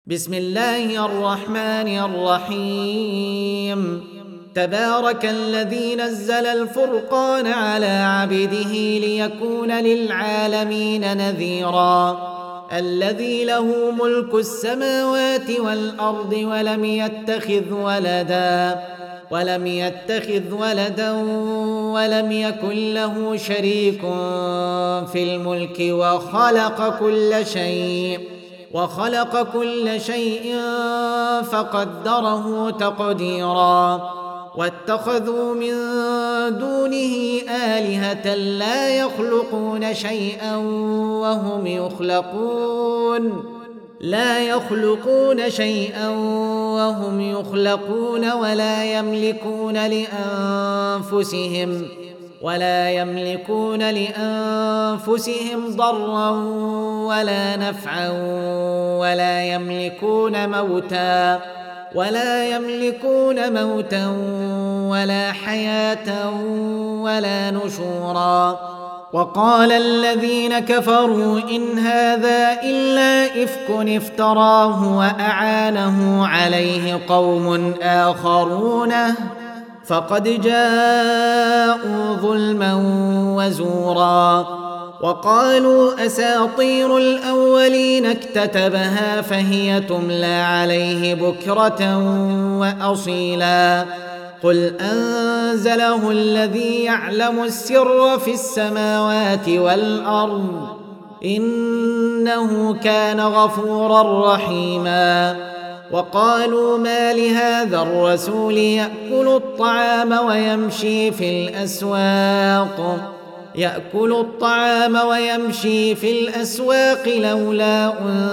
بسم الله الرحمن الرحيم. تبارك الذي نزل الفرقان على عبده ليكون للعالمين نذيرا. الذي له ملك السماوات والأرض ولم يتخذ ولدا ولم يكن له شريك في الملك وخلق كل شيء فقدره تقديرا. واتخذوا من دونه آلهة لا يخلقون شيئا وهم يخلقون ولا يملكون لأنفسهم ضرا ولا نفعا ولا يملكون موتا ولا حياة ولا نشورا. وقال الذين كفروا إن هذا إلا إفك افتراه وأعانه عليه قوم آخرون فقد جاءوا ظلما وزورا. وقالوا أساطير الأولين اكتتبها فهي تملى عليه بكرة وأصيلا. قل أنزله الذي يعلم السر في السماوات والأرض إنه كان غفورا رحيما. وقالوا ما لهذا الرسول يأكل الطعام ويمشي في الأسواق لولا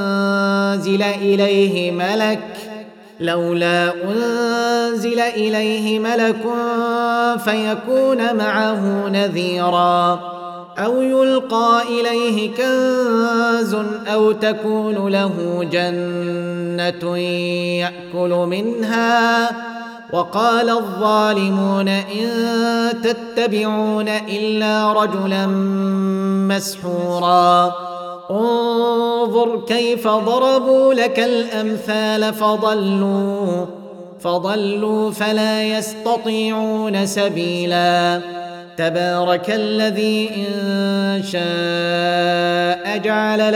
أنزل إليه ملك فيكون معه نذيرا أو يلقى إليه كنز أو تكون له جنة يأكل منها. وقال الظالمون إن تتبعون إلا رجلا مسحورا. انظر كيف ضربوا لك الأمثال فضلوا فلا يستطيعون سبيلا. تبارك الذي إن شاء جعل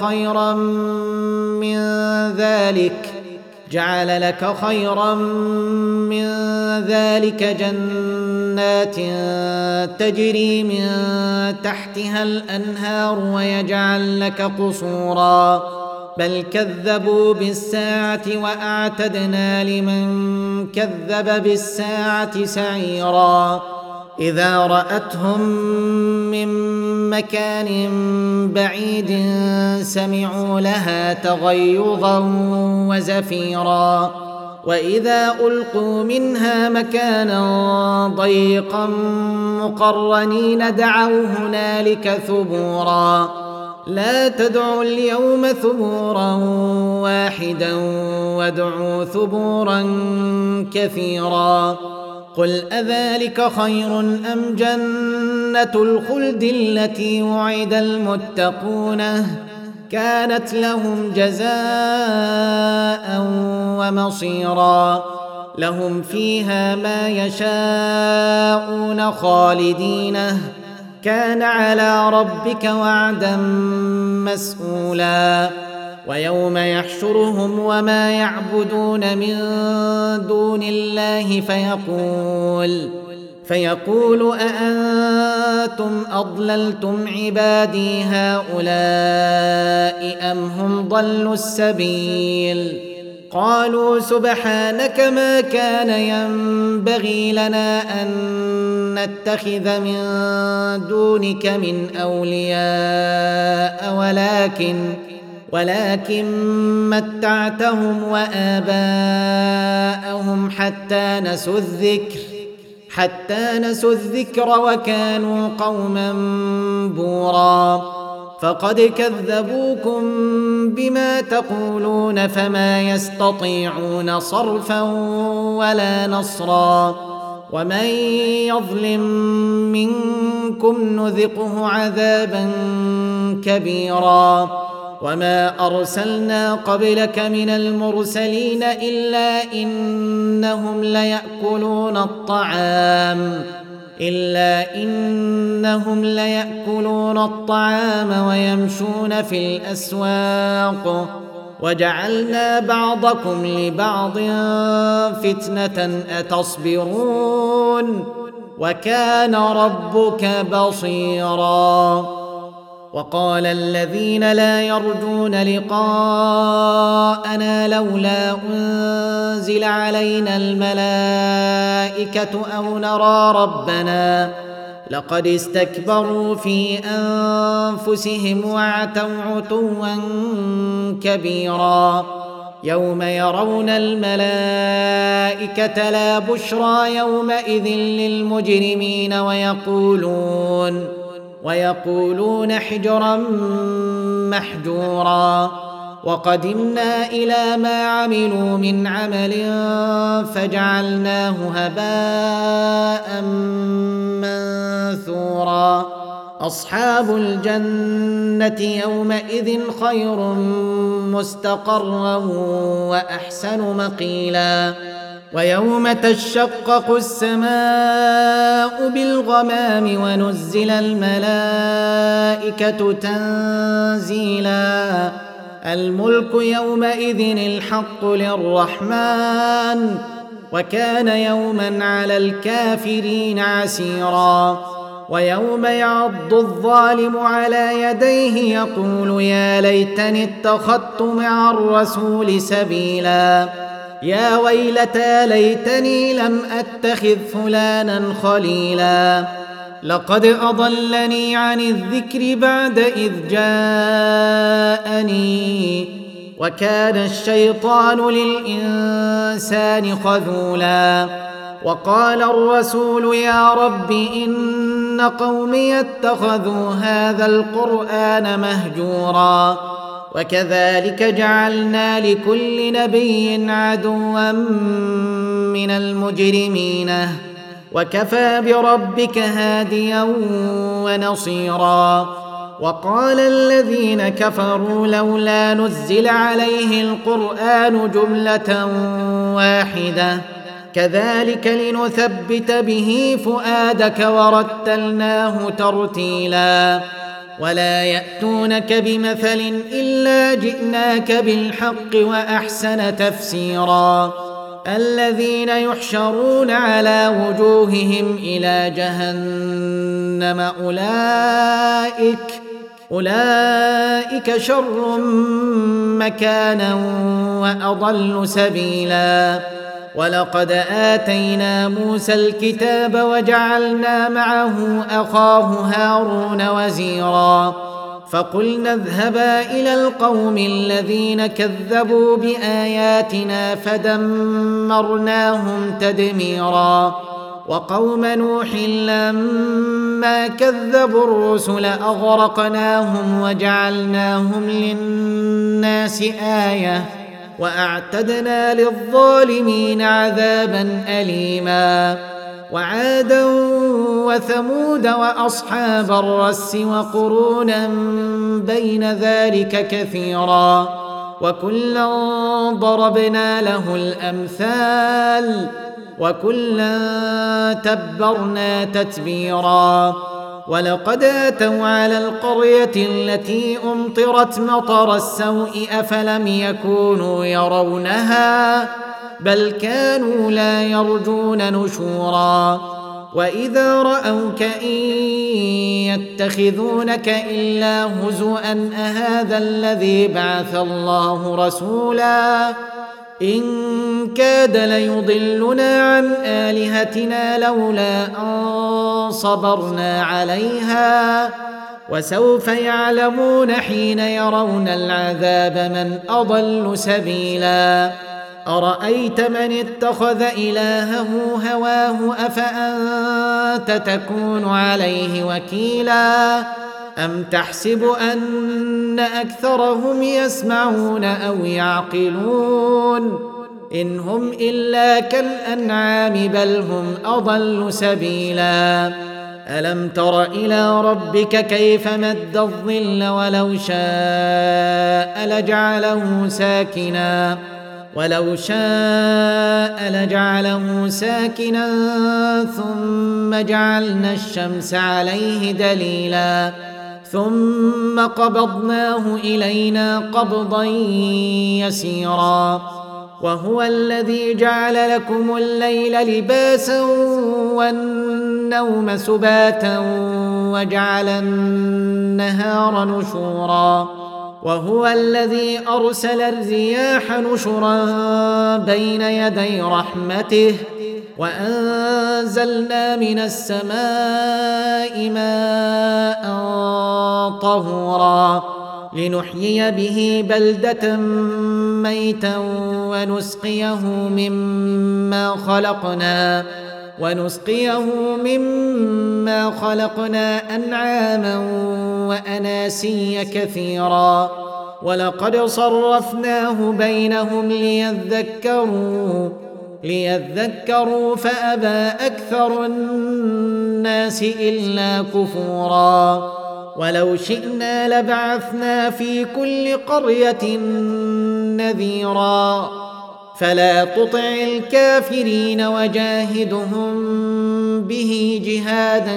لك خيرا من ذلك جنات تجري من تحتها الأنهار ويجعل لك قصورا بل كذبوا بالساعة وأعتدنا لمن كذب بالساعة سعيرا. إذا رأتهم من مكان بعيد سمعوا لها تغيظا وزفيرا. وإذا ألقوا منها مكانا ضيقا مقرنين دعوا هنالك ثبورا. لا تدعوا اليوم ثبورا واحدا وادعوا ثبورا كثيرا. قل أذلك خير أم جنة الخلد التي وعد المتقون كانت لهم جزاء ومصيرا. لهم فيها ما يشاءون خالدين كان على ربك وعدا مسئولا. ويوم يحشرهم وما يعبدون من دون الله فيقول أأنتم أضللتم عبادي هؤلاء أم هم ضلوا السبيل. قالوا سبحانك ما كان ينبغي لنا أن نتخذ من دونك من أولياء ولكن متعتهم وآباءهم حتى نسوا الذكر وكانوا قوما بورا. فقد كذبوكم بما تقولون فما يستطيعون صرفا ولا نصرا. ومن يظلم منكم نذقه عذابا كبيرا. وما أرسلنا قبلك من المرسلين إلا إنهم ليأكلون الطعام ويمشون في الأسواق وجعلنا بعضكم لبعض فتنة أتصبرون وكان ربك بصيرا. وقال الذين لا يرجون لقاءنا لولا أنزل علينا الملائكة أو نرى ربنا لقد استكبروا في أنفسهم وعتوا عتوا كبيرا. يوم يرون الملائكة لا بشرى يومئذ للمجرمين ويقولون حجرا محجورا. وقدمنا إلى ما عملوا من عمل فجعلناه هباء منثورا. أصحاب الجنة يومئذ خير مستقرا وأحسن مقيلا. ويوم تشقق السماء بالغمام ونزل الملائكة تنزيلا. الملك يومئذ الحق للرحمن وكان يوما على الكافرين عسيرا. ويوم يعض الظالم على يديه يقول يا ليتني اتخذت مع الرسول سبيلا. يا ويلتى ليتني لم أتخذ فلانا خليلا. لقد أضلني عن الذكر بعد إذ جاءني وكان الشيطان للإنسان خذولا. وقال الرسول يا رب إن قومي اتخذوا هذا القرآن مهجورا. وكذلك جعلنا لكل نبي عدوا من المجرمين وكفى بربك هاديا ونصيرا. وقال الذين كفروا لولا نزل عليه القرآن جملة واحدة كذلك لنثبت به فؤادك ورتلناه ترتيلا. ولا يأتونك بمثل إلا جئناك بالحق وأحسن تفسيرا. الذين يحشرون على وجوههم إلى جهنم أولئك شر مكانا وأضل سبيلا. ولقد آتينا موسى الكتاب وجعلنا معه أخاه هارون وزيرا. فقلنا اذهبا إلى القوم الذين كذبوا بآياتنا فدمرناهم تدميرا. وقوم نوح لما كذبوا الرسل أغرقناهم وجعلناهم للناس آية وأعتدنا للظالمين عذابا أليما. وعادا وثمود وأصحاب الرس وقرونا بين ذلك كثيرا وكلا ضربنا له الأمثال وكلا تبرنا تتبيرا. ولقد أتوا على القرية التي أمطرت مطر السوء أفلم يكونوا يرونها بل كانوا لا يرجون نشورا. وإذا رأوك إن يتخذونك إلا هزوا أهذا الذي بعث الله رسولا إن كاد ليضلنا عن آلهتنا لولا أن صبرنا عليها وسوف يعلمون حين يرون العذاب من أضل سبيلا. أرأيت من اتخذ إلهه هواه أفأنت تكون عليه وكيلا أم تحسب أن أكثرهم يسمعون أو يعقلون إن هم إلا كالأنعام بل هم أضل سبيلا. ألم تر إلى ربك كيف مد الظل ولو شاء لجعله ساكنا ثم جعلنا الشمس عليه دليلا ثم قبضناه إلينا قبضا يسيرا وهو الذي جعل لكم الليل لباسا والنوم سباتا وجعل النهار نشورا وهو الذي أرسل الرياح نشرا بين يدي رحمته وأنزلنا من السماء ماء طهورا لنحيي به بلدة ميتا ونسقيه مما خلقنا أنعاما وأناسيا كثيرا ولقد صرفناه بينهم ليذكروا فأبى أكثر الناس إلا كفورا ولو شئنا لبعثنا في كل قرية نذيرا فلا تطع الكافرين وجاهدهم به جهادا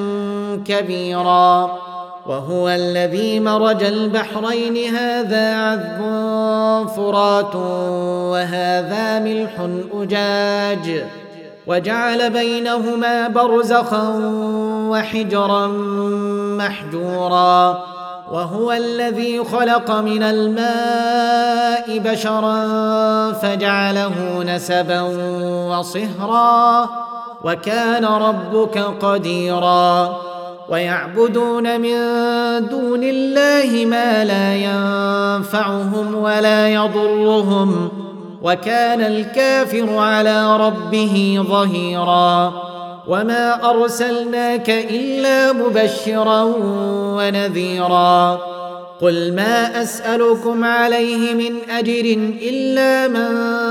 كبيرا وهو الذي مرج البحرين هذا عذب فرات وهذا ملح أجاج وجعل بينهما برزخا وحجرا محجورا وهو الذي خلق من الماء بشرا فجعله نسبا وصهرا وكان ربك قديرا ويعبدون من دون الله ما لا ينفعهم ولا يضرهم وكان الكافر على ربه ظهيرا وما أرسلناك إلا مبشرا ونذيرا قل ما أسألكم عليه من أجر إلا من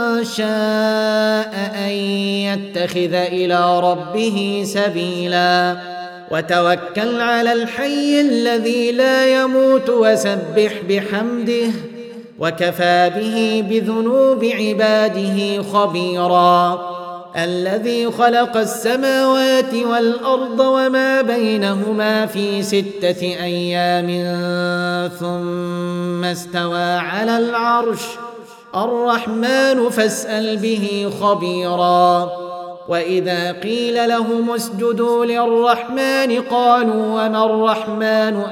شاء أن يتخذ إلى ربه سبيلا وتوكل على الحي الذي لا يموت وسبح بحمده وكفى به بذنوب عباده خبيرا الذي خلق السماوات والأرض وما بينهما في 6 أيام ثم استوى على العرش الرحمن فاسأل به خبيرا وإذا قيل لهم اسجدوا للرحمن قالوا وما الرحمن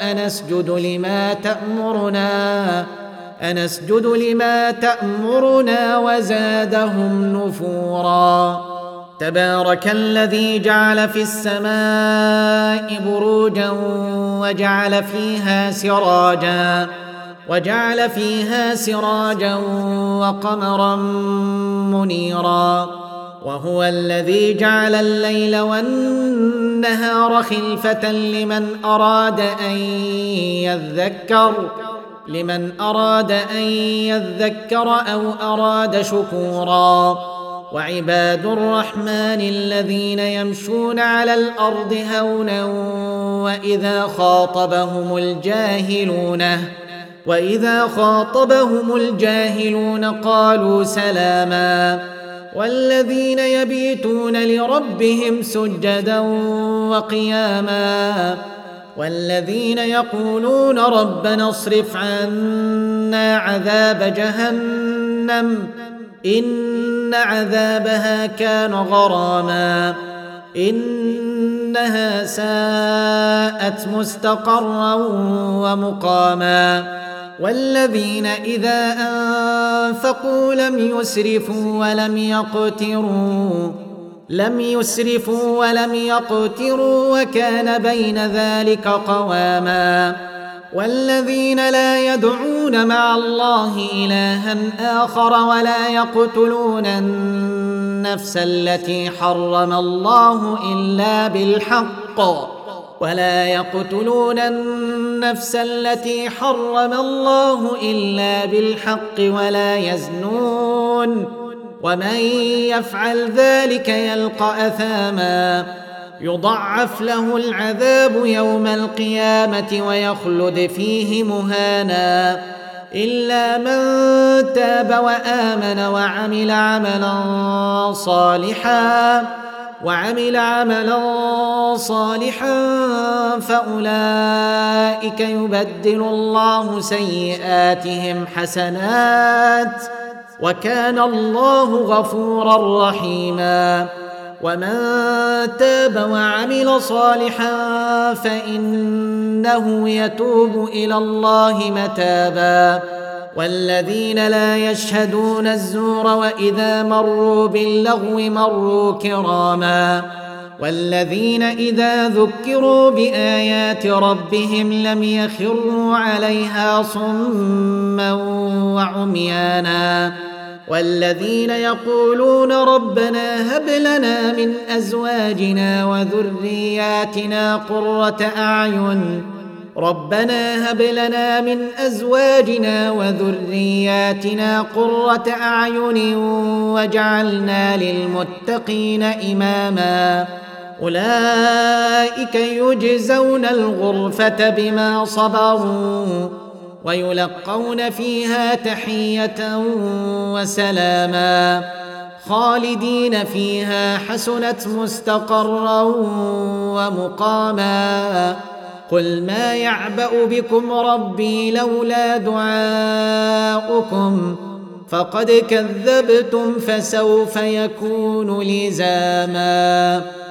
أنسجد لما تأمرنا وزادهم نفورا تبارك الذي جعل في السماء بروجا وجعل فيها سراجا وقمرا منيرا وهو الذي جعل الليل والنهار خلفة لمن أراد أن يذكر أو أراد شكورا وعباد الرحمن الذين يمشون على الأرض هونا وإذا خاطبهم الجاهلون قالوا سلاما والذين يبيتون لربهم سجدا وقياما والذين يقولون ربنا اصرف عنا عذاب جهنم إن عذابها كان غراما إنها ساءت مستقرا ومقاما والذين إذا أنفقوا لم يسرفوا ولم يقتروا وكان بين ذلك قواما والذين لا يدعون مع الله إلها آخر ولا يقتلون النفس التي حرم الله إلا بالحق ولا يزنون ومن يفعل ذلك يلقى أثاما يضعف له العذاب يوم القيامة ويخلد فيه مهانا إلا من تاب وآمن وعمل عملا صالحا فأولئك يبدل الله سيئاتهم حسنات وكان الله غفورا رحيما ومن تاب وعمل صالحا فإنه يتوب إلى الله متابا والذين لا يشهدون الزور وإذا مروا باللغو مروا كراما والذين إذا ذكروا بآيات ربهم لم يخروا عليها صما وعميانا والذين يقولون ربنا هب لنا من أزواجنا وذرياتنا قرة أعين واجعلنا للمتقين إماما أولئك يجزون الغرفة بما صبروا ويلقون فيها تحية وسلاما خالدين فيها حسنت مستقرا ومقاما قل ما يعبأ بكم ربي لولا دعاؤكم فقد كذبتم فسوف يكون لزاما